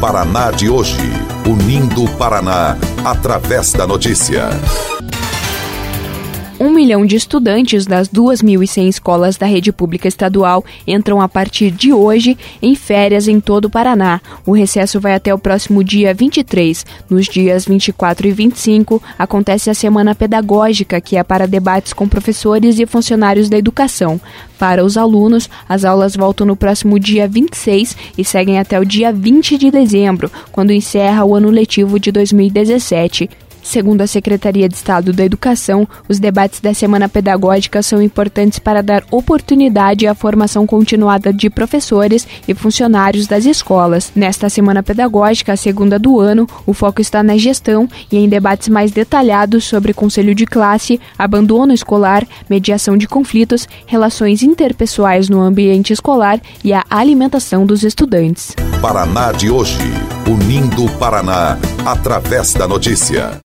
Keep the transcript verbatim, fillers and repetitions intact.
Paraná de hoje, unindo o Paraná através da notícia. Um milhão de estudantes das duas mil e cem escolas da rede pública estadual entram a partir de hoje em férias em todo o Paraná. O recesso vai até o próximo dia vinte e três. Nos dias vinte e quatro e vinte e cinco, acontece a Semana Pedagógica, que é para debates com professores e funcionários da educação. Para os alunos, as aulas voltam no próximo dia vinte e seis e seguem até o dia vinte de dezembro, quando encerra o ano letivo de dois mil e dezessete. Segundo a Secretaria de Estado da Educação, os debates da Semana Pedagógica são importantes para dar oportunidade à formação continuada de professores e funcionários das escolas. Nesta Semana Pedagógica, a segunda do ano, o foco está na gestão e em debates mais detalhados sobre conselho de classe, abandono escolar, mediação de conflitos, relações interpessoais no ambiente escolar e a alimentação dos estudantes. Paraná de hoje, unindo o Paraná através da notícia.